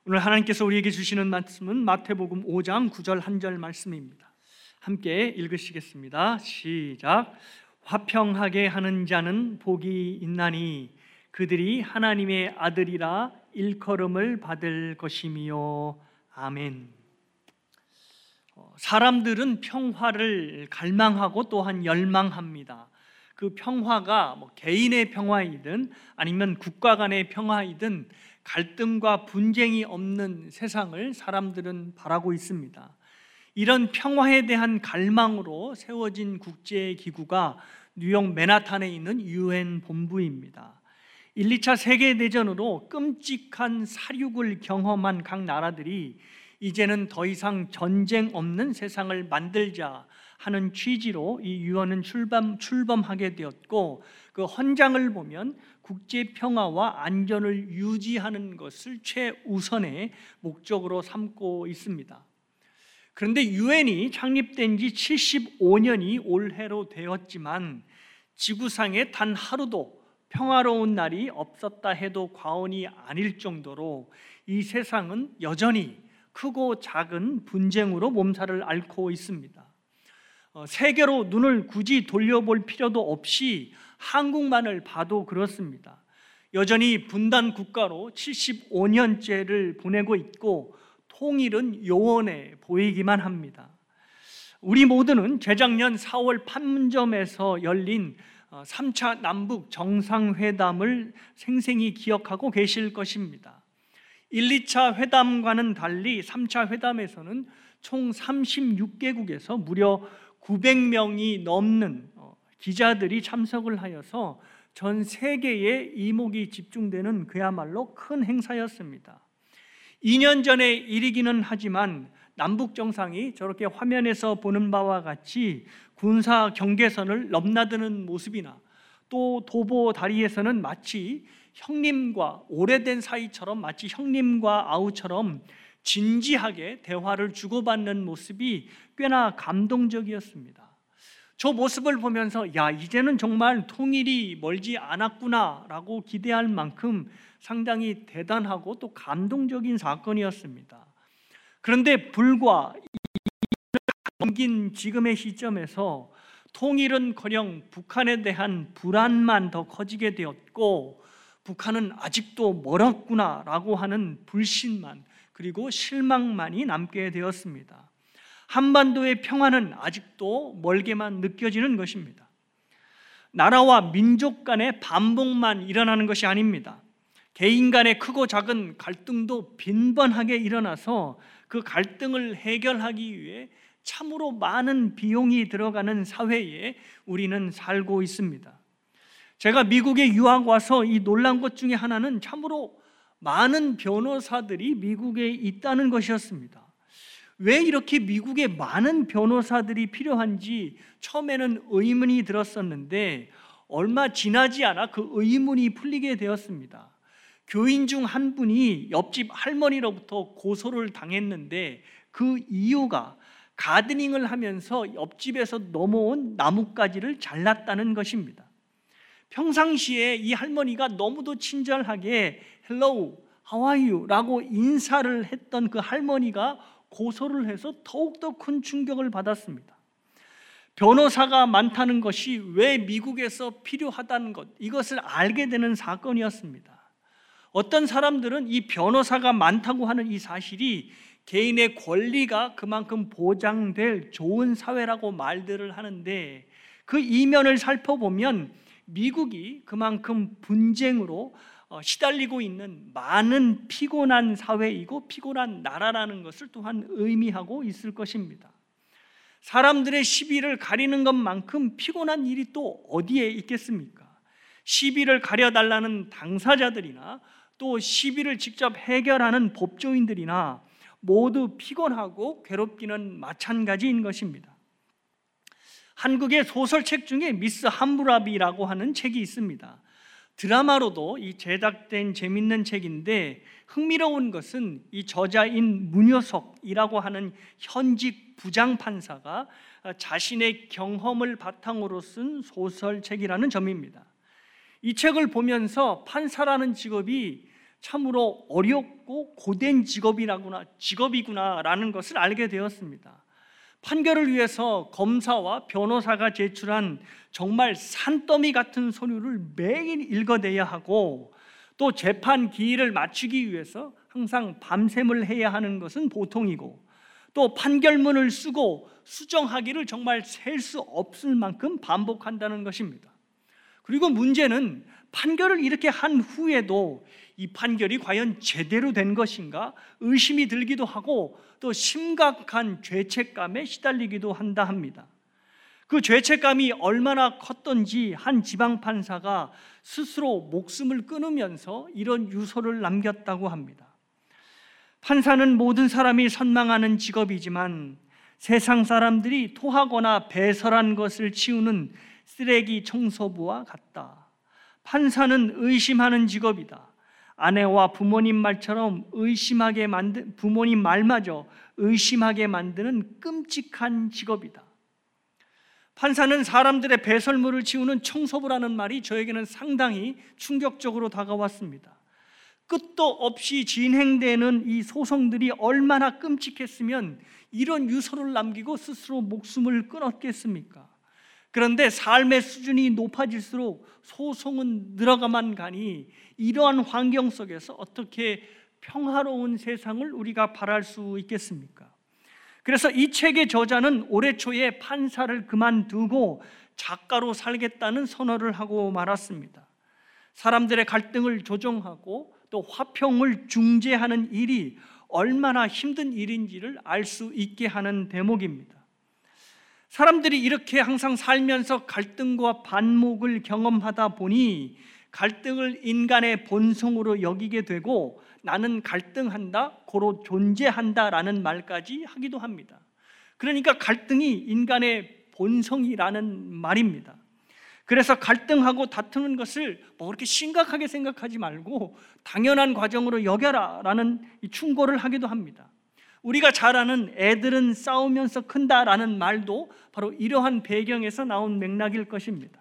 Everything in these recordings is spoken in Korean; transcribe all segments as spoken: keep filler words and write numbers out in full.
오늘 하나님께서 우리에게 주시는 말씀은 마태복음 오 장 구 절 한 절 말씀입니다. 함께 읽으시겠습니다. 시작. 화평하게 하는 자는 복이 있나니 그들이 하나님의 아들이라 일컬음을 받을 것이미요. 아멘. 사람들은 평화를 갈망하고 또한 열망합니다. 그 평화가 뭐 개인의 평화이든 아니면 국가 간의 평화이든 갈등과 분쟁이 없는 세상을 사람들은 바라고 있습니다. 이런 평화에 대한 갈망으로 세워진 국제기구가 뉴욕 맨하탄에 있는 유엔 본부입니다. 일, 이 차 세계대전으로 끔찍한 사륙을 경험한 각 나라들이 이제는 더 이상 전쟁 없는 세상을 만들자 하는 취지로 이 유엔은 출범, 출범하게 되었고, 그 헌장을 보면 국제 평화와 안전을 유지하는 것을 최우선의 목적으로 삼고 있습니다. 그런데 유엔이 창립된 지 칠십오 년이 올해로 되었지만 지구상에 단 하루도 평화로운 날이 없었다 해도 과언이 아닐 정도로 이 세상은 여전히 크고 작은 분쟁으로 몸살을 앓고 있습니다. 세계로 눈을 굳이 돌려볼 필요도 없이 한국만을 봐도 그렇습니다. 여전히 분단 국가로 칠십오 년째를 보내고 있고 통일은 요원해 보이기만 합니다. 우리 모두는 재작년 사월 판문점에서 열린 삼 차 남북 정상회담을 생생히 기억하고 계실 것입니다. 일, 이 차 회담과는 달리 삼 차 회담에서는 총 삼십육 개국에서 무려 구백 명이 넘는 기자들이 참석을 하여서 전 세계에 이목이 집중되는 그야말로 큰 행사였습니다. 이 년 전의 일이기는 하지만 남북 정상이 저렇게 화면에서 보는 바와 같이 군사 경계선을 넘나드는 모습이나 또 도보 다리에서는 마치 형님과 오래된 사이처럼 마치 형님과 아우처럼 진지하게 대화를 주고받는 모습이 꽤나 감동적이었습니다. 저 모습을 보면서 야, 이제는 정말 통일이 멀지 않았구나 라고 기대할 만큼 상당히 대단하고 또 감동적인 사건이었습니다. 그런데 불과 넘긴 지금의 시점에서 통일은커녕 북한에 대한 불안만 더 커지게 되었고, 북한은 아직도 멀었구나 라고 하는 불신만 그리고 실망만이 남게 되었습니다. 한반도의 평화는 아직도 멀게만 느껴지는 것입니다. 나라와 민족 간의 반복만 일어나는 것이 아닙니다. 개인 간의 크고 작은 갈등도 빈번하게 일어나서 그 갈등을 해결하기 위해 참으로 많은 비용이 들어가는 사회에 우리는 살고 있습니다. 제가 미국에 유학 와서 이 놀란 것 중에 하나는 참으로 많은 변호사들이 미국에 있다는 것이었습니다. 왜 이렇게 미국에 많은 변호사들이 필요한지 처음에는 의문이 들었었는데 얼마 지나지 않아 그 의문이 풀리게 되었습니다. 교인 중 한 분이 옆집 할머니로부터 고소를 당했는데 그 이유가 가드닝을 하면서 옆집에서 넘어온 나뭇가지를 잘랐다는 것입니다. 평상시에 이 할머니가 너무도 친절하게 Hello, how are you? 라고 인사를 했던 그 할머니가 고소를 해서 더욱더 큰 충격을 받았습니다. 변호사가 많다는 것이 왜 미국에서 필요하다는 것, 이것을 알게 되는 사건이었습니다. 어떤 사람들은 이 변호사가 많다고 하는 이 사실이 개인의 권리가 그만큼 보장될 좋은 사회라고 말들을 하는데, 그 이면을 살펴보면 미국이 그만큼 분쟁으로 시달리고 있는 많은 피곤한 사회이고 피곤한 나라라는 것을 또한 의미하고 있을 것입니다. 사람들의 시비를 가리는 것만큼 피곤한 일이 또 어디에 있겠습니까? 시비를 가려달라는 당사자들이나 또 시비를 직접 해결하는 법조인들이나 모두 피곤하고 괴롭기는 마찬가지인 것입니다. 한국의 소설책 중에 미스 함무라비라고 하는 책이 있습니다. 드라마로도 이 제작된 재밌는 책인데, 흥미로운 것은 이 저자인 문효석이라고 하는 현직 부장판사가 자신의 경험을 바탕으로 쓴 소설책이라는 점입니다. 이 책을 보면서 판사라는 직업이 참으로 어렵고 고된 직업이라구나, 직업이구나라는 것을 알게 되었습니다. 판결을 위해서 검사와 변호사가 제출한 정말 산더미 같은 서류를 매일 읽어내야 하고, 또 재판 기일을 맞추기 위해서 항상 밤샘을 해야 하는 것은 보통이고, 또 판결문을 쓰고 수정하기를 정말 셀 수 없을 만큼 반복한다는 것입니다. 그리고 문제는 판결을 이렇게 한 후에도 이 판결이 과연 제대로 된 것인가 의심이 들기도 하고, 또 심각한 죄책감에 시달리기도 한다 합니다. 그 죄책감이 얼마나 컸던지 한 지방판사가 스스로 목숨을 끊으면서 이런 유서를 남겼다고 합니다. 판사는 모든 사람이 선망하는 직업이지만 세상 사람들이 토하거나 배설한 것을 치우는 쓰레기 청소부와 같다. 판사는 의심하는 직업이다. 아내와 부모님 말처럼 의심하게 만든, 부모님 말마저 의심하게 만드는 끔찍한 직업이다. 판사는 사람들의 배설물을 치우는 청소부라는 말이 저에게는 상당히 충격적으로 다가왔습니다. 끝도 없이 진행되는 이 소송들이 얼마나 끔찍했으면 이런 유서를 남기고 스스로 목숨을 끊었겠습니까? 그런데 삶의 수준이 높아질수록 소송은 늘어가만 가니 이러한 환경 속에서 어떻게 평화로운 세상을 우리가 바랄 수 있겠습니까? 그래서 이 책의 저자는 올해 초에 판사를 그만두고 작가로 살겠다는 선언을 하고 말았습니다. 사람들의 갈등을 조정하고 또 화평을 중재하는 일이 얼마나 힘든 일인지를 알 수 있게 하는 대목입니다. 사람들이 이렇게 항상 살면서 갈등과 반목을 경험하다 보니 갈등을 인간의 본성으로 여기게 되고 나는 갈등한다, 고로 존재한다라는 말까지 하기도 합니다. 그러니까 갈등이 인간의 본성이라는 말입니다. 그래서 갈등하고 다투는 것을 뭐 그렇게 심각하게 생각하지 말고 당연한 과정으로 여겨라 라는 충고를 하기도 합니다. 우리가 잘 아는 애들은 싸우면서 큰다라는 말도 바로 이러한 배경에서 나온 맥락일 것입니다.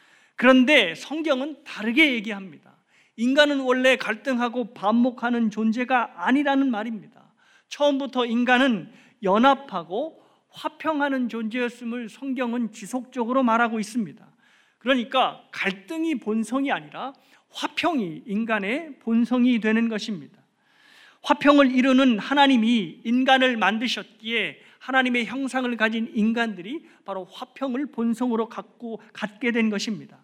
그런데 성경은 다르게 얘기합니다. 인간은 원래 갈등하고 반목하는 존재가 아니라는 말입니다. 처음부터 인간은 연합하고 화평하는 존재였음을 성경은 지속적으로 말하고 있습니다. 그러니까 갈등이 본성이 아니라 화평이 인간의 본성이 되는 것입니다. 화평을 이루는 하나님이 인간을 만드셨기에 하나님의 형상을 가진 인간들이 바로 화평을 본성으로 갖고 갖게 된 것입니다.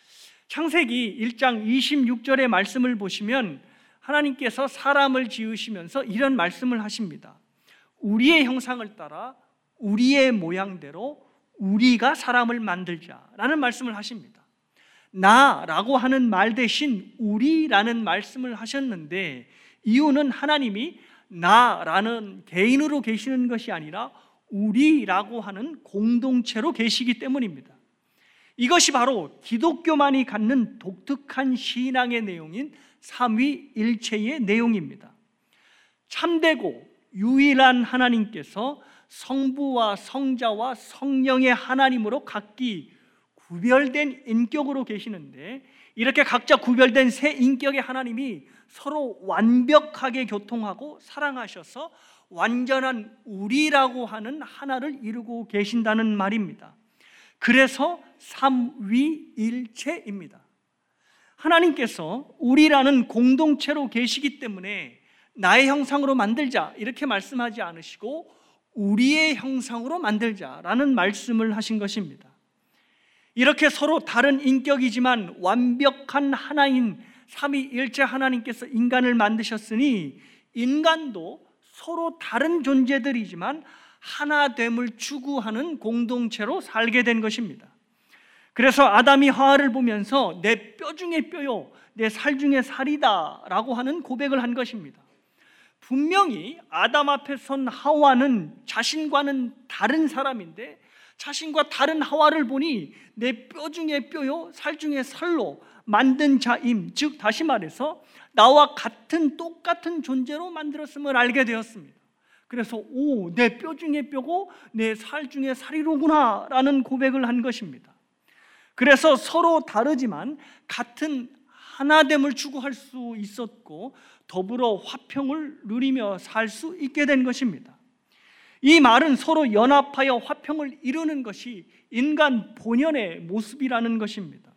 창세기 일 장 이십육 절의 말씀을 보시면 하나님께서 사람을 지으시면서 이런 말씀을 하십니다. 우리의 형상을 따라 우리의 모양대로 우리가 사람을 만들자라는 말씀을 하십니다. 나라고 하는 말 대신 우리라는 말씀을 하셨는데, 이유는 하나님이 나라는 개인으로 계시는 것이 아니라 우리라고 하는 공동체로 계시기 때문입니다. 이것이 바로 기독교만이 갖는 독특한 신앙의 내용인 삼위일체의 내용입니다. 참되고 유일한 하나님께서 성부와 성자와 성령의 하나님으로 각기 구별된 인격으로 계시는데, 이렇게 각자 구별된 세 인격의 하나님이 서로 완벽하게 교통하고 사랑하셔서 완전한 우리라고 하는 하나를 이루고 계신다는 말입니다. 그래서 삼위일체입니다. 하나님께서 우리라는 공동체로 계시기 때문에 나의 형상으로 만들자 이렇게 말씀하지 않으시고 우리의 형상으로 만들자라는 말씀을 하신 것입니다. 이렇게 서로 다른 인격이지만 완벽한 하나인 삼위일체 하나님께서 인간을 만드셨으니 인간도 서로 다른 존재들이지만 하나됨을 추구하는 공동체로 살게 된 것입니다. 그래서 아담이 하와를 보면서 내 뼈 중에 뼈요, 내 살 중에 살이다 라고 하는 고백을 한 것입니다. 분명히 아담 앞에 선 하와는 자신과는 다른 사람인데, 자신과 다른 하와를 보니 내 뼈 중에 뼈요, 살 중에 살로 만든 자임, 즉 다시 말해서 나와 같은 똑같은 존재로 만들었음을 알게 되었습니다. 그래서 오, 내 뼈 중에 뼈고 내 살 중에 살이로구나 라는 고백을 한 것입니다. 그래서 서로 다르지만 같은 하나됨을 추구할 수 있었고 더불어 화평을 누리며 살 수 있게 된 것입니다. 이 말은 서로 연합하여 화평을 이루는 것이 인간 본연의 모습이라는 것입니다.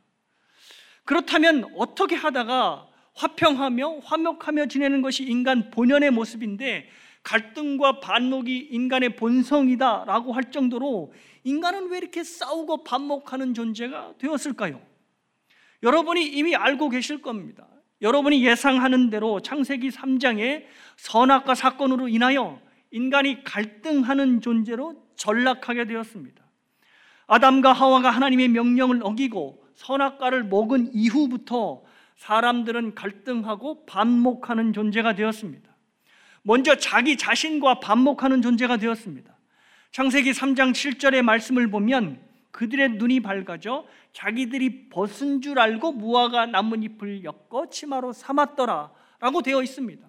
그렇다면 어떻게 하다가 화평하며 화목하며 지내는 것이 인간 본연의 모습인데 갈등과 반목이 인간의 본성이다라고 할 정도로 인간은 왜 이렇게 싸우고 반목하는 존재가 되었을까요? 여러분이 이미 알고 계실 겁니다. 여러분이 예상하는 대로 창세기 삼 장의 선악과 사건으로 인하여 인간이 갈등하는 존재로 전락하게 되었습니다. 아담과 하와가 하나님의 명령을 어기고 선악과를 먹은 이후부터 사람들은 갈등하고 반목하는 존재가 되었습니다. 먼저 자기 자신과 반목하는 존재가 되었습니다. 창세기 삼 장 칠 절의 말씀을 보면 그들의 눈이 밝아져 자기들이 벗은 줄 알고 무화과 나뭇잎을 엮어 치마로 삼았더라 라고 되어 있습니다.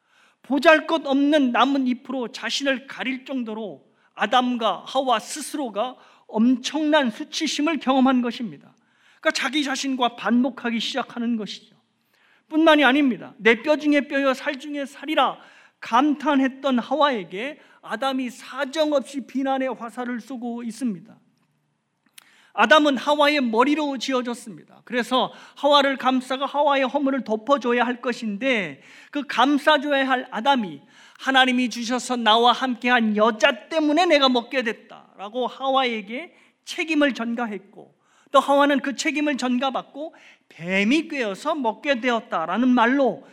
보잘것없는 나뭇잎으로 자신을 가릴 정도로 아담과 하와 스스로가 엄청난 수치심을 경험한 것입니다. 그러니까 자기 자신과 반목하기 시작하는 것이죠. 뿐만이 아닙니다. 내 뼈 중에 뼈여 살 중에 살이라 감탄했던 하와에게 아담이 사정없이 비난의 화살을 쏘고 있습니다. 아담은 하와의 머리로 지어졌습니다. 그래서 하와를 감싸고 하와의 허물을 덮어줘야 할 것인데 그 감싸줘야 할 아담이 하나님이 주셔서 나와 함께한 여자 때문에 내가 먹게 됐다라고 하와에게 책임을 전가했고 또 하와는 그 책임을 전가받고 뱀이 꿰어서 먹게 되었다라는 말로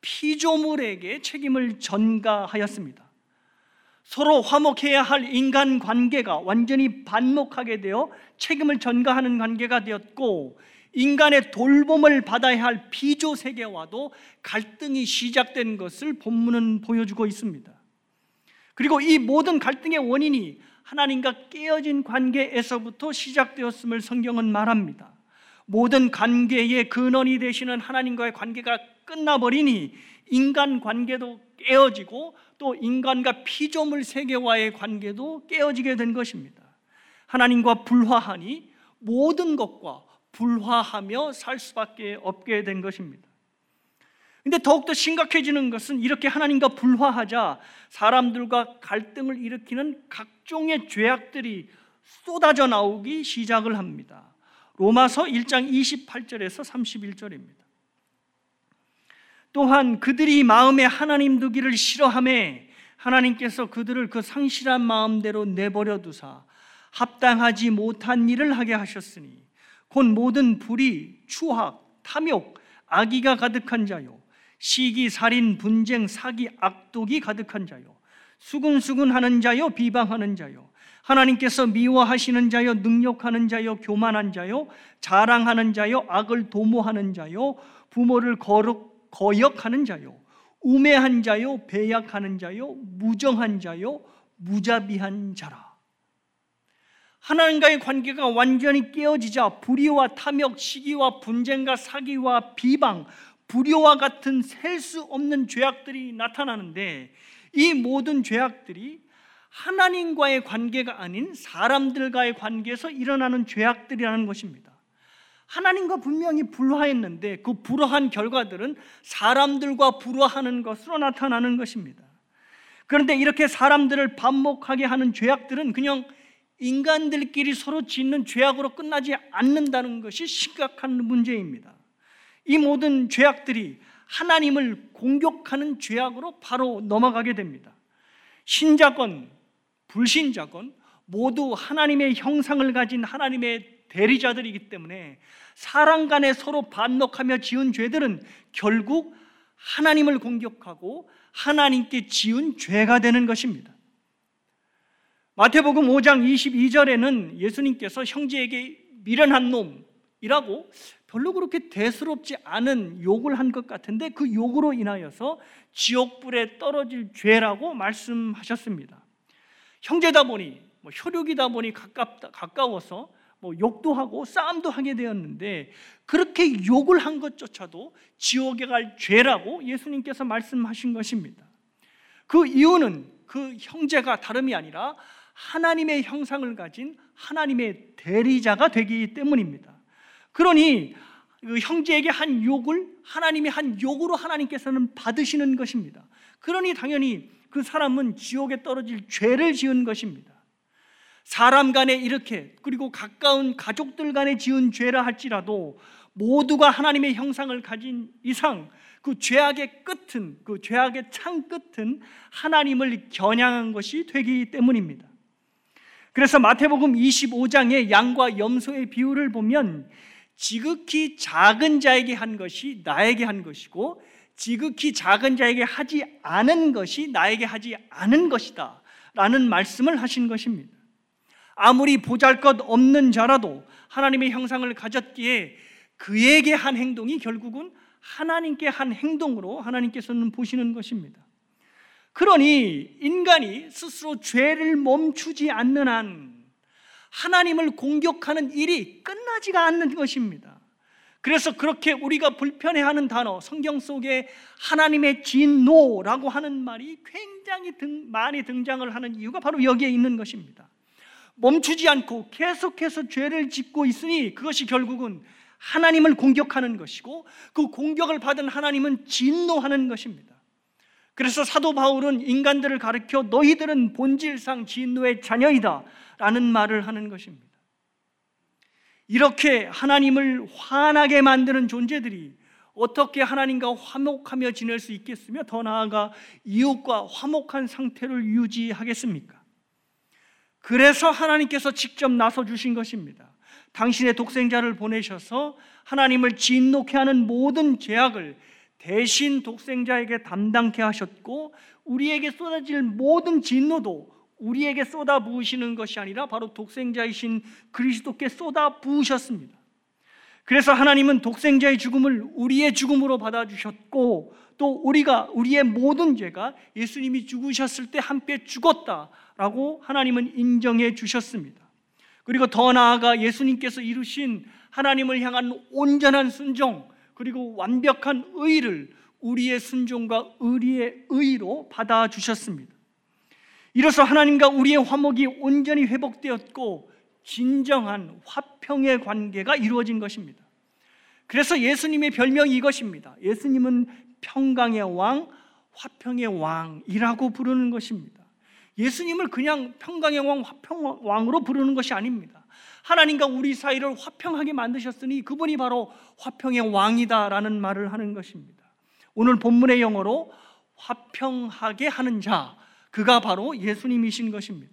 피조물에게 책임을 전가하였습니다. 서로 화목해야 할 인간관계가 완전히 반목하게 되어 책임을 전가하는 관계가 되었고 인간의 돌봄을 받아야 할 피조세계와도 갈등이 시작된 것을 본문은 보여주고 있습니다. 그리고 이 모든 갈등의 원인이 하나님과 깨어진 관계에서부터 시작되었음을 성경은 말합니다. 모든 관계의 근원이 되시는 하나님과의 관계가 끝나버리니 인간관계도 깨어지고 또 인간과 피조물 세계와의 관계도 깨어지게 된 것입니다. 하나님과 불화하니 모든 것과 불화하며 살 수밖에 없게 된 것입니다. 근데 더욱더 심각해지는 것은 이렇게 하나님과 불화하자 사람들과 갈등을 일으키는 각종의 죄악들이 쏟아져 나오기 시작을 합니다. 로마서 일 장 이십팔 절에서 삼십일 절입니다. 또한 그들이 마음에 하나님 두기를 싫어하매 하나님께서 그들을 그 상실한 마음대로 내버려 두사 합당하지 못한 일을 하게 하셨으니 곧 모든 불의, 추악, 탐욕, 악의가 가득한 자요 시기, 살인, 분쟁, 사기, 악독이 가득한 자요 수근수근하는 자요 비방하는 자요 하나님께서 미워하시는 자요 능욕하는 자요 교만한 자요 자랑하는 자요 악을 도모하는 자요 부모를 거룩 거역하는 자요 우매한 자요 배약하는 자요 무정한 자요 무자비한 자라. 하나님과의 관계가 완전히 깨어지자 불의와 탐욕, 시기와 분쟁과 사기와 비방, 불효와 같은 셀 수 없는 죄악들이 나타나는데 이 모든 죄악들이 하나님과의 관계가 아닌 사람들과의 관계에서 일어나는 죄악들이라는 것입니다. 하나님과 분명히 불화했는데 그 불화한 결과들은 사람들과 불화하는 것으로 나타나는 것입니다. 그런데 이렇게 사람들을 반목하게 하는 죄악들은 그냥 인간들끼리 서로 짓는 죄악으로 끝나지 않는다는 것이 심각한 문제입니다. 이 모든 죄악들이 하나님을 공격하는 죄악으로 바로 넘어가게 됩니다. 신자건 불신자건 모두 하나님의 형상을 가진 하나님의 대리자들이기 때문에 사람 간에 서로 반목하며 지은 죄들은 결국 하나님을 공격하고 하나님께 지은 죄가 되는 것입니다. 마태복음 오 장 이십이 절에는 예수님께서 형제에게 미련한 놈이라고 별로 그렇게 대수롭지 않은 욕을 한 것 같은데 그 욕으로 인하여서 지옥불에 떨어질 죄라고 말씀하셨습니다. 형제다 보니 뭐 혈육이다 보니 가깝다, 가까워서 뭐 욕도 하고 싸움도 하게 되었는데 그렇게 욕을 한 것조차도 지옥에 갈 죄라고 예수님께서 말씀하신 것입니다. 그 이유는 그 형제가 다름이 아니라 하나님의 형상을 가진 하나님의 대리자가 되기 때문입니다. 그러니 그 형제에게 한 욕을 하나님이 한 욕으로 하나님께서는 받으시는 것입니다. 그러니 당연히 그 사람은 지옥에 떨어질 죄를 지은 것입니다. 사람 간에 이렇게, 그리고 가까운 가족들 간에 지은 죄라 할지라도 모두가 하나님의 형상을 가진 이상 그 죄악의 끝은, 그 죄악의 창 끝은 하나님을 겨냥한 것이 되기 때문입니다. 그래서 마태복음 이십오 장의 양과 염소의 비유를 보면 지극히 작은 자에게 한 것이 나에게 한 것이고 지극히 작은 자에게 하지 않은 것이 나에게 하지 않은 것이다 라는 말씀을 하신 것입니다. 아무리 보잘것없는 자라도 하나님의 형상을 가졌기에 그에게 한 행동이 결국은 하나님께 한 행동으로 하나님께서는 보시는 것입니다. 그러니 인간이 스스로 죄를 멈추지 않는 한 하나님을 공격하는 일이 끝나지가 않는 것입니다. 그래서 그렇게 우리가 불편해하는 단어, 성경 속에 하나님의 진노라고 하는 말이 굉장히 등, 많이 등장을 하는 이유가 바로 여기에 있는 것입니다. 멈추지 않고 계속해서 죄를 짓고 있으니 그것이 결국은 하나님을 공격하는 것이고 그 공격을 받은 하나님은 진노하는 것입니다. 그래서 사도 바울은 인간들을 가르쳐 너희들은 본질상 진노의 자녀이다 라는 말을 하는 것입니다. 이렇게 하나님을 화나게 만드는 존재들이 어떻게 하나님과 화목하며 지낼 수 있겠으며 더 나아가 이웃과 화목한 상태를 유지하겠습니까? 그래서 하나님께서 직접 나서 주신 것입니다. 당신의 독생자를 보내셔서 하나님을 진노케 하는 모든 죄악을 대신 독생자에게 담당케 하셨고 우리에게 쏟아질 모든 진노도 우리에게 쏟아 부으시는 것이 아니라 바로 독생자이신 그리스도께 쏟아 부으셨습니다. 그래서 하나님은 독생자의 죽음을 우리의 죽음으로 받아주셨고 또 우리가 우리의 모든 죄가 예수님이 죽으셨을 때 함께 죽었다라고 하나님은 인정해 주셨습니다. 그리고 더 나아가 예수님께서 이루신 하나님을 향한 온전한 순종 그리고 완벽한 의를 우리의 순종과 우리의 의로 받아주셨습니다. 이로써 하나님과 우리의 화목이 온전히 회복되었고 진정한 화평의 관계가 이루어진 것입니다. 그래서 예수님의 별명이 이것입니다. 예수님은 평강의 왕, 화평의 왕이라고 부르는 것입니다. 예수님을 그냥 평강의 왕, 화평 왕으로 부르는 것이 아닙니다. 하나님과 우리 사이를 화평하게 만드셨으니 그분이 바로 화평의 왕이다라는 말을 하는 것입니다. 오늘 본문의 영어로 화평하게 하는 자, 그가 바로 예수님이신 것입니다.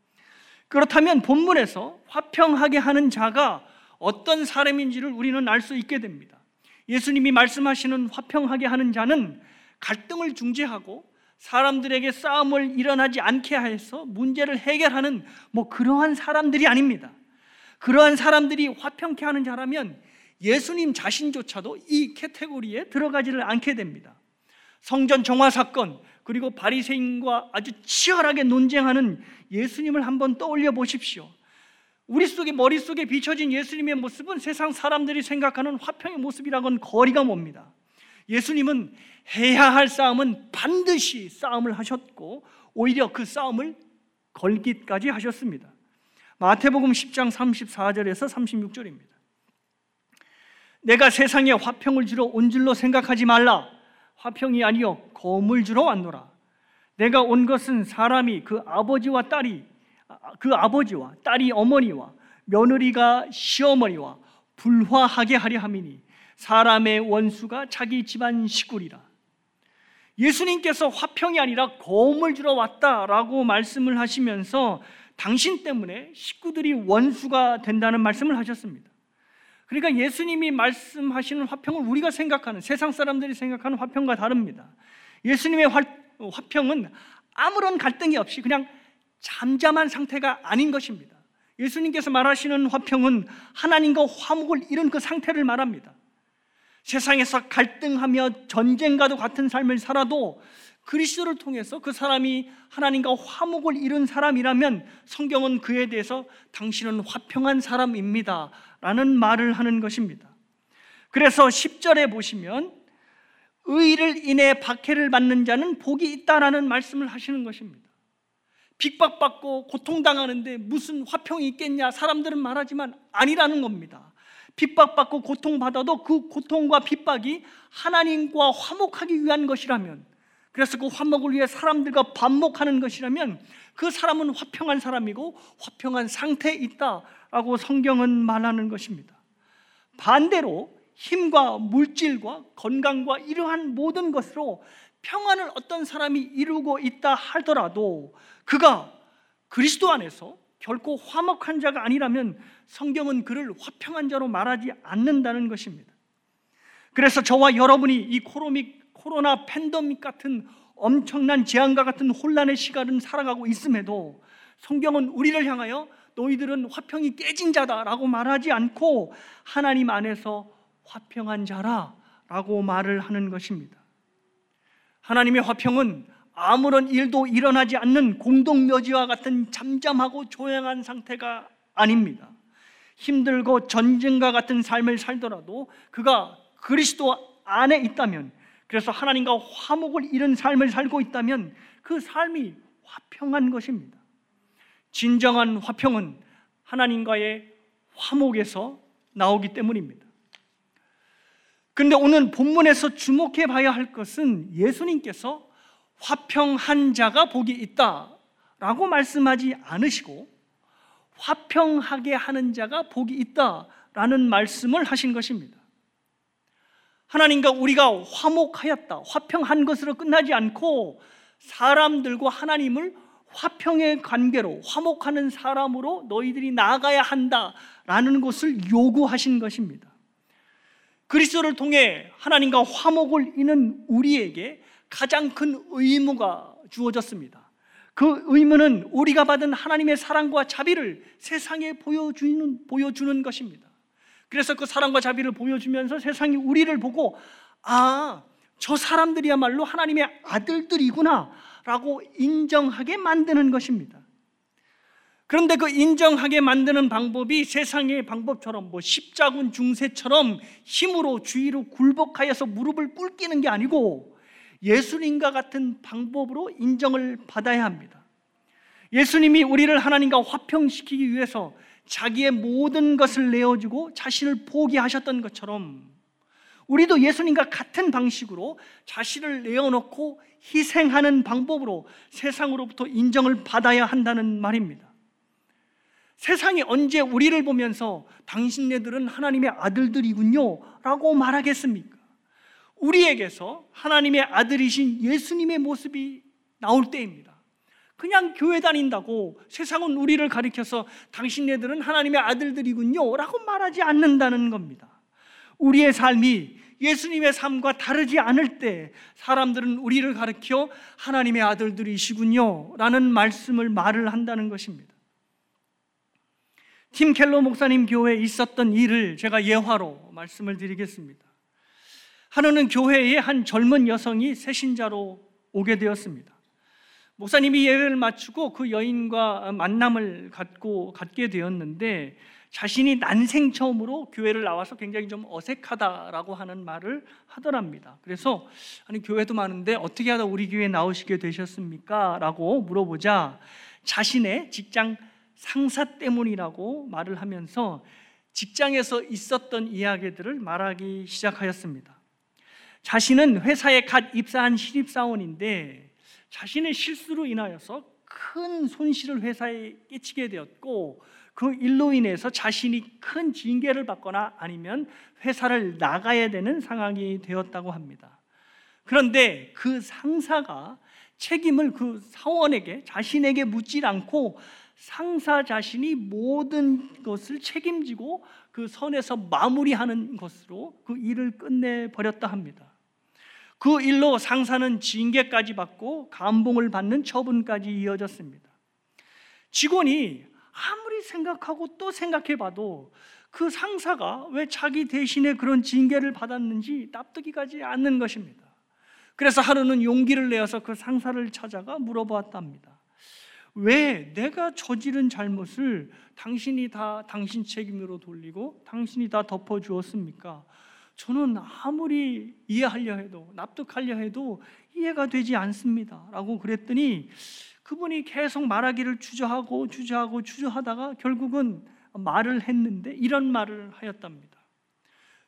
그렇다면 본문에서 화평하게 하는 자가 어떤 사람인지를 우리는 알 수 있게 됩니다. 예수님이 말씀하시는 화평하게 하는 자는 갈등을 중재하고 사람들에게 싸움을 일어나지 않게 해서 문제를 해결하는 뭐 그러한 사람들이 아닙니다. 그러한 사람들이 화평케 하는 자라면 예수님 자신조차도 이 카테고리에 들어가지를 않게 됩니다. 성전 정화 사건 그리고 바리새인과 아주 치열하게 논쟁하는 예수님을 한번 떠올려 보십시오. 우리 속에 머릿속에 비춰진 예수님의 모습은 세상 사람들이 생각하는 화평의 모습이랑은 거리가 멉니다. 예수님은 해야 할 싸움은 반드시 싸움을 하셨고 오히려 그 싸움을 걸기까지 하셨습니다. 마태복음 십 장 삼십사 절에서 삼십육 절입니다. 내가 세상에 화평을 주러 온 줄로 생각하지 말라. 화평이 아니요 검을 주러 왔노라. 내가 온 것은 사람이 그 아버지와 딸이 그 아버지와 딸이 어머니와 며느리가 시어머니와 불화하게 하려 함이니 사람의 원수가 자기 집안 식구리라. 예수님께서 화평이 아니라 검을 주러 왔다라고 말씀을 하시면서 당신 때문에 식구들이 원수가 된다는 말씀을 하셨습니다. 그러니까 예수님이 말씀하시는 화평은 우리가 생각하는 세상 사람들이 생각하는 화평과 다릅니다. 예수님의 화, 화평은 아무런 갈등이 없이 그냥 잠잠한 상태가 아닌 것입니다. 예수님께서 말하시는 화평은 하나님과 화목을 이룬 그 상태를 말합니다. 세상에서 갈등하며 전쟁과도 같은 삶을 살아도 그리스도를 통해서 그 사람이 하나님과 화목을 이룬 사람이라면 성경은 그에 대해서 당신은 화평한 사람입니다 라는 말을 하는 것입니다. 그래서 십 절에 보시면 의를 인해 박해를 받는 자는 복이 있다라는 말씀을 하시는 것입니다. 핍박받고 고통당하는데 무슨 화평이 있겠냐 사람들은 말하지만 아니라는 겁니다. 핍박받고 고통받아도 그 고통과 핍박이 하나님과 화목하기 위한 것이라면, 그래서 그 화목을 위해 사람들과 반목하는 것이라면 그 사람은 화평한 사람이고 화평한 상태에 있다라고 성경은 말하는 것입니다. 반대로 힘과 물질과 건강과 이러한 모든 것으로 평안을 어떤 사람이 이루고 있다 하더라도 그가 그리스도 안에서 결코 화목한 자가 아니라면 성경은 그를 화평한 자로 말하지 않는다는 것입니다. 그래서 저와 여러분이 이 코로믹, 코로나 팬데믹 같은 엄청난 재앙과 같은 혼란의 시간을 살아가고 있음에도 성경은 우리를 향하여 너희들은 화평이 깨진 자다라고 말하지 않고 하나님 안에서 화평한 자라 라고 말을 하는 것입니다. 하나님의 화평은 아무런 일도 일어나지 않는 공동묘지와 같은 잠잠하고 조용한 상태가 아닙니다. 힘들고 전쟁과 같은 삶을 살더라도 그가 그리스도 안에 있다면, 그래서 하나님과 화목을 이룬 삶을 살고 있다면 그 삶이 화평한 것입니다. 진정한 화평은 하나님과의 화목에서 나오기 때문입니다. 그런데 오늘 본문에서 주목해 봐야 할 것은 예수님께서 화평한 자가 복이 있다라고 말씀하지 않으시고 화평하게 하는 자가 복이 있다라는 말씀을 하신 것입니다. 하나님과 우리가 화목하였다, 화평한 것으로 끝나지 않고 사람들과 하나님을 화평의 관계로, 화목하는 사람으로 너희들이 나아가야 한다라는 것을 요구하신 것입니다. 그리스도를 통해 하나님과 화목을 이룬 우리에게 가장 큰 의무가 주어졌습니다. 그 의무는 우리가 받은 하나님의 사랑과 자비를 세상에 보여주는, 보여주는 것입니다. 그래서 그 사랑과 자비를 보여주면서 세상이 우리를 보고 아, 저 사람들이야말로 하나님의 아들들이구나 라고 인정하게 만드는 것입니다. 그런데 그 인정하게 만드는 방법이 세상의 방법처럼 뭐 십자군 중세처럼 힘으로 주위로 굴복하여서 무릎을 꿇기는 게 아니고 예수님과 같은 방법으로 인정을 받아야 합니다. 예수님이 우리를 하나님과 화평시키기 위해서 자기의 모든 것을 내어주고 자신을 포기하셨던 것처럼 우리도 예수님과 같은 방식으로 자신을 내어놓고 희생하는 방법으로 세상으로부터 인정을 받아야 한다는 말입니다. 세상이 언제 우리를 보면서 당신네들은 하나님의 아들들이군요 라고 말하겠습니까? 우리에게서 하나님의 아들이신 예수님의 모습이 나올 때입니다. 그냥 교회 다닌다고 세상은 우리를 가리켜서 당신네들은 하나님의 아들들이군요 라고 말하지 않는다는 겁니다. 우리의 삶이 예수님의 삶과 다르지 않을 때 사람들은 우리를 가리켜 하나님의 아들들이시군요 라는 말씀을 말을 한다는 것입니다. 팀 켈러 목사님 교회에 있었던 일을 제가 예화로 말씀을 드리겠습니다. 하루는 교회에 한 젊은 여성이 새신자로 오게 되었습니다. 목사님이 예배를 마치고 그 여인과 만남을 갖고 갖게 되었는데 자신이 난생 처음으로 교회를 나와서 굉장히 좀 어색하다라고 하는 말을 하더랍니다. 그래서 아니 교회도 많은데 어떻게 하다 우리 교회에 나오시게 되셨습니까? 라고 물어보자 자신의 직장 상사 때문이라고 말을 하면서 직장에서 있었던 이야기들을 말하기 시작하였습니다. 자신은 회사에 갓 입사한 신입사원인데 자신의 실수로 인하여서 큰 손실을 회사에 끼치게 되었고 그 일로 인해서 자신이 큰 징계를 받거나 아니면 회사를 나가야 되는 상황이 되었다고 합니다. 그런데 그 상사가 책임을 그 사원에게 자신에게 묻지 않고 상사 자신이 모든 것을 책임지고 그 선에서 마무리하는 것으로 그 일을 끝내버렸다 합니다. 그 일로 상사는 징계까지 받고 감봉을 받는 처분까지 이어졌습니다. 직원이 아무리 생각하고 또 생각해봐도 그 상사가 왜 자기 대신에 그런 징계를 받았는지 납득이 가지 않는 것입니다. 그래서 하루는 용기를 내어서 그 상사를 찾아가 물어보았답니다. 왜 내가 저지른 잘못을 당신이 다 당신 책임으로 돌리고 당신이 다 덮어주었습니까? 저는 아무리 이해하려 해도 납득하려 해도 이해가 되지 않습니다 라고 그랬더니 그분이 계속 말하기를 주저하고 주저하고 주저하다가 결국은 말을 했는데 이런 말을 하였답니다.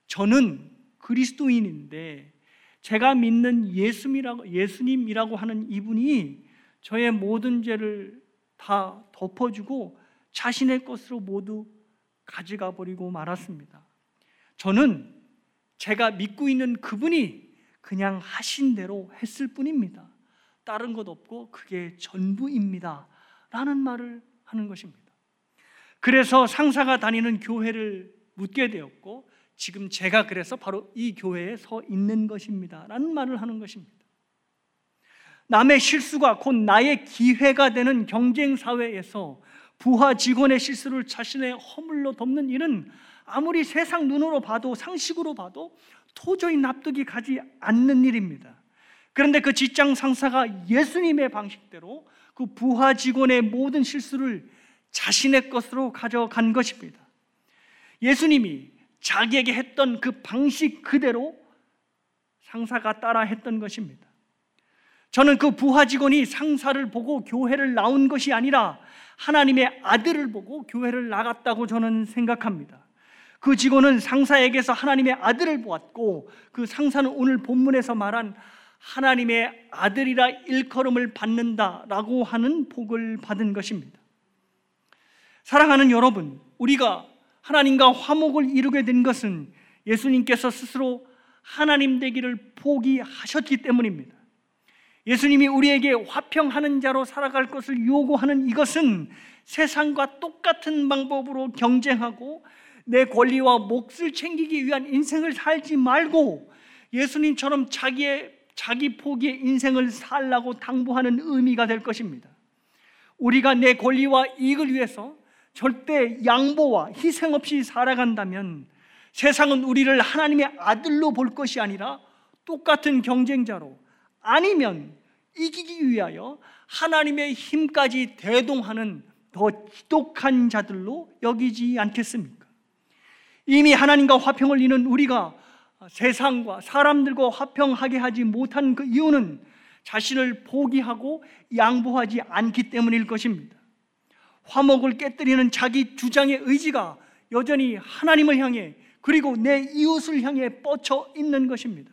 저는 그리스도인인데 제가 믿는 예수님이라고, 예수님이라고 하는 이분이 저의 모든 죄를 다 덮어주고 자신의 것으로 모두 가져가 버리고 말았습니다. 저는 제가 믿고 있는 그분이 그냥 하신 대로 했을 뿐입니다. 다른 것 없고 그게 전부입니다 라는 말을 하는 것입니다. 그래서 상사가 다니는 교회를 묻게 되었고 지금 제가 그래서 바로 이 교회에 서 있는 것입니다 라는 말을 하는 것입니다. 남의 실수가 곧 나의 기회가 되는 경쟁사회에서 부하 직원의 실수를 자신의 허물로 덮는 일은 아무리 세상 눈으로 봐도 상식으로 봐도 도저히 납득이 가지 않는 일입니다. 그런데 그 직장 상사가 예수님의 방식대로 그 부하 직원의 모든 실수를 자신의 것으로 가져간 것입니다. 예수님이 자기에게 했던 그 방식 그대로 상사가 따라 했던 것입니다. 저는 그 부하 직원이 상사를 보고 교회를 나온 것이 아니라 하나님의 아들을 보고 교회를 나갔다고 저는 생각합니다. 그 직원은 상사에게서 하나님의 아들을 보았고 그 상사는 오늘 본문에서 말한 하나님의 아들이라 일컬음을 받는다라고 하는 복을 받은 것입니다. 사랑하는 여러분, 우리가 하나님과 화목을 이루게 된 것은 예수님께서 스스로 하나님 되기를 포기하셨기 때문입니다. 예수님이 우리에게 화평하는 자로 살아갈 것을 요구하는 이것은 세상과 똑같은 방법으로 경쟁하고 내 권리와 몫을 챙기기 위한 인생을 살지 말고 예수님처럼 자기의 자기 포기의 인생을 살라고 당부하는 의미가 될 것입니다. 우리가 내 권리와 이익을 위해서 절대 양보와 희생 없이 살아간다면 세상은 우리를 하나님의 아들로 볼 것이 아니라 똑같은 경쟁자로, 아니면 이기기 위하여 하나님의 힘까지 대동하는 더 지독한 자들로 여기지 않겠습니까? 이미 하나님과 화평을 이룬 우리가 세상과 사람들과 화평하게 하지 못한 그 이유는 자신을 포기하고 양보하지 않기 때문일 것입니다. 화목을 깨뜨리는 자기 주장의 의지가 여전히 하나님을 향해 그리고 내 이웃을 향해 뻗쳐 있는 것입니다.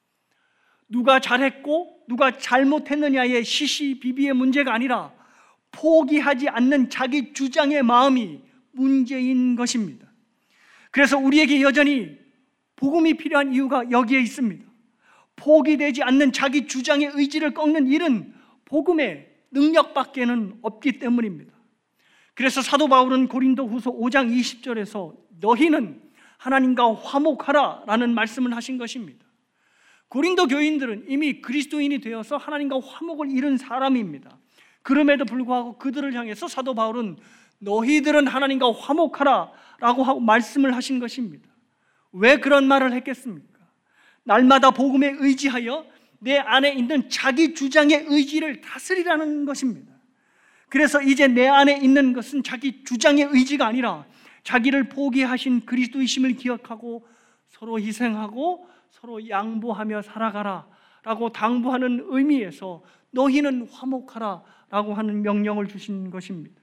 누가 잘했고 누가 잘못했느냐의 시시비비의 문제가 아니라 포기하지 않는 자기 주장의 마음이 문제인 것입니다. 그래서 우리에게 여전히 복음이 필요한 이유가 여기에 있습니다. 포기되지 않는 자기 주장의 의지를 꺾는 일은 복음의 능력밖에는 없기 때문입니다. 그래서 사도 바울은 고린도후서 오 장 이십 절에서 너희는 하나님과 화목하라 라는 말씀을 하신 것입니다. 고린도 교인들은 이미 그리스도인이 되어서 하나님과 화목을 이룬 사람입니다. 그럼에도 불구하고 그들을 향해서 사도 바울은 너희들은 하나님과 화목하라 라고 하고 말씀을 하신 것입니다. 왜 그런 말을 했겠습니까? 날마다 복음에 의지하여 내 안에 있는 자기 주장의 의지를 다스리라는 것입니다. 그래서 이제 내 안에 있는 것은 자기 주장의 의지가 아니라 자기를 포기하신 그리스도이심을 기억하고 서로 희생하고 서로 양보하며 살아가라 라고 당부하는 의미에서 너희는 화목하라 라고 하는 명령을 주신 것입니다.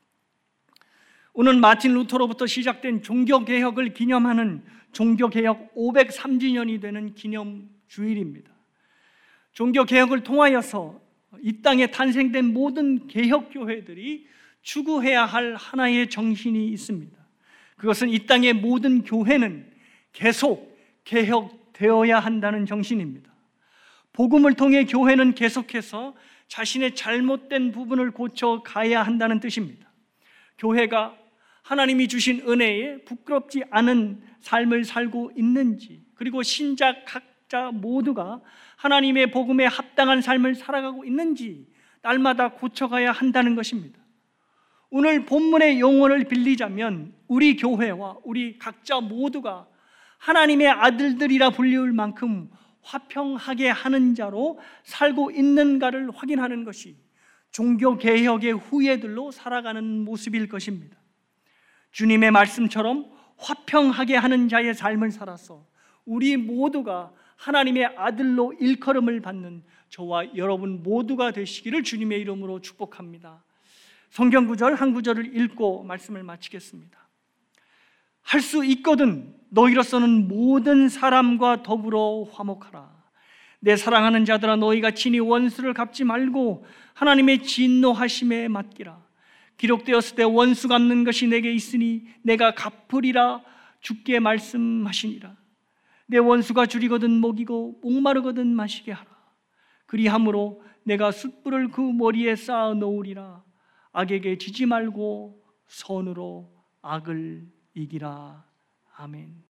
오늘 마틴 루터로부터 시작된 종교개혁을 기념하는 종교개혁 오백삼 주년이 되는 기념주일입니다. 종교개혁을 통하여서 이 땅에 탄생된 모든 개혁교회들이 추구해야 할 하나의 정신이 있습니다. 그것은 이 땅의 모든 교회는 계속 개혁되어야 한다는 정신입니다. 복음을 통해 교회는 계속해서 자신의 잘못된 부분을 고쳐 가야 한다는 뜻입니다. 교회가 하나님이 주신 은혜에 부끄럽지 않은 삶을 살고 있는지, 그리고 신자 각자 모두가 하나님의 복음에 합당한 삶을 살아가고 있는지 날마다 고쳐가야 한다는 것입니다. 오늘 본문의 용어를 빌리자면 우리 교회와 우리 각자 모두가 하나님의 아들들이라 불리울 만큼 화평하게 하는 자로 살고 있는가를 확인하는 것이 종교개혁의 후예들로 살아가는 모습일 것입니다. 주님의 말씀처럼 화평하게 하는 자의 삶을 살아서 우리 모두가 하나님의 아들로 일컬음을 받는 저와 여러분 모두가 되시기를 주님의 이름으로 축복합니다. 성경 구절 한 구절을 읽고 말씀을 마치겠습니다. 할 수 있거든 너희로서는 모든 사람과 더불어 화목하라. 내 사랑하는 자들아, 너희가 친히 원수를 갚지 말고 하나님의 진노하심에 맡기라. 기록되었을 때 원수 갚는 것이 내게 있으니 내가 갚으리라 주께 말씀하시니라. 내 원수가 줄이거든 먹이고 목마르거든 마시게 하라. 그리함으로 내가 숯불을 그 머리에 쌓아 놓으리라. 악에게 지지 말고 선으로 악을 이기라. 아멘.